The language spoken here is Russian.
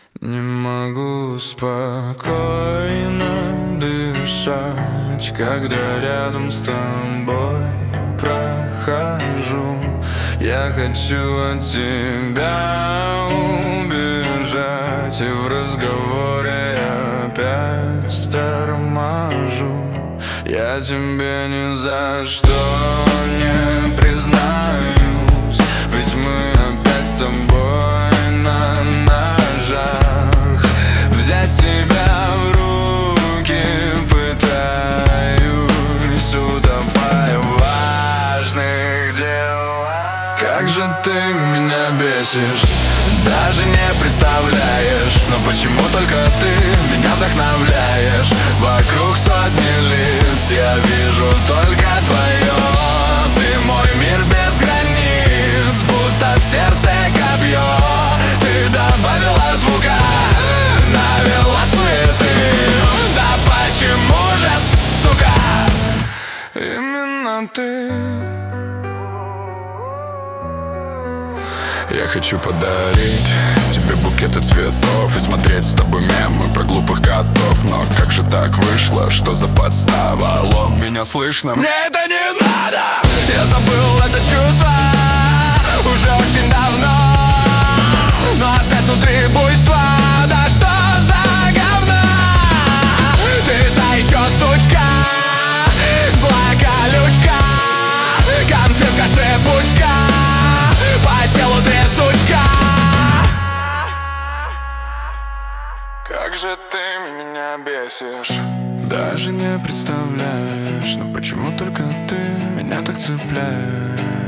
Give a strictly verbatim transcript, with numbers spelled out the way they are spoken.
Не могу спокойно дышать, когда рядом с тобой прохожу. Я хочу от тебя убежать, и в разговоре я опять торможу. Я тебе ни за что не признаюсь, ведь мы опять с тобой на ножах. Взять себя в руки пытаюсь, утопая в важных делах. Как же ты меня бесишь, даже не представляешь. Но почему только ты меня вдохновляешь? Вокруг сотни лиц, я вижу только твое. Ты мой мир без границ, будто в сердце копье. Ты добавила звука, навела суеты. Да почему же, сука, именно ты? Я хочу подарить тебе букеты цветов и смотреть с тобой мемы про глупых котов. Но как же так вышло, что за подстава? Алло, меня слышно? Мне это не надо! Я забыл это чувство уже очень давно, но опять внутри буйства. Да что за говно? Ты та еще сучка, злая колючка, конфетка-шипучка, по телу трясучка. Как же ты меня бесишь, даже не представляешь. Но почему только ты меня так цепляешь?